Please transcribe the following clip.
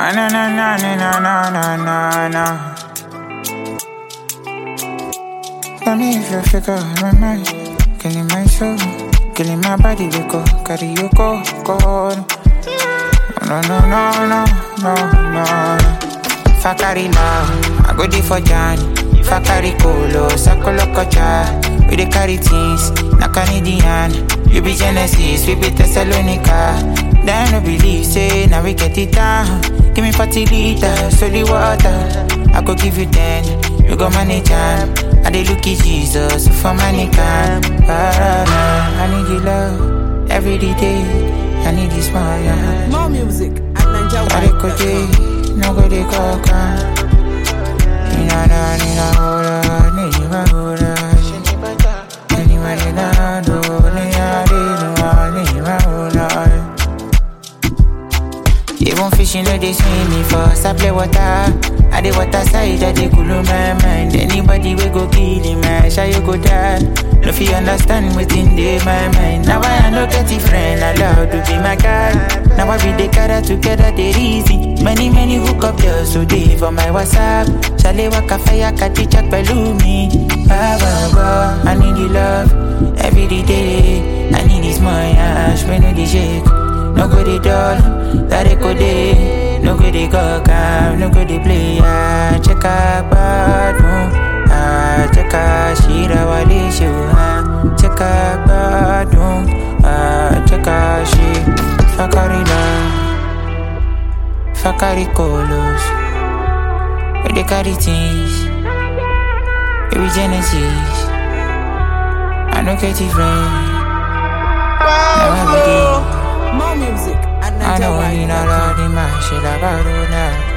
Na na na na na na na na na. Tell me if you figure out my mind, killing my soul, killing my body, we go carry you go. No no no no no no. If I carry love, I go there for Johnny. If I carry Colo, Sakolo Kocha. We dey carry things, na Canadian. You be Genesis, we be Thessalonica. Then no believe, say, now we get it down. Give me 40 liters, holy water. I go give you 10, you go manage am. I dey look at Jesus for money can. I need your love every day. I need this more. More music at Nigeria. I dey go day, no go dey go can. Nina na nina hola, nina hola. Anybody na do, nina hola. Even fishing no they swim me first. I play water, I dey water side, I dey cool my mind. Anybody we go kill him, I shall you go die. No fi understand within dey my mind. Now I no get a friend allowed to be my guy. Now I be the cara together, they easy. Many hook up girls so they for my WhatsApp. Shale waka fire kati chat me. I need the love every day. I need this money, ash when no dey shake. No go dey dull, that it go dey. No go dey go calm, no go dey play. Check out bad moon, check out shira wale show. Check out bad moon, check out she. Fakari love, fakari colos. We dey carry things, we be Genesis. I no get it friend. Now every day. More music at I know you know Nigeria. the man, she la barona.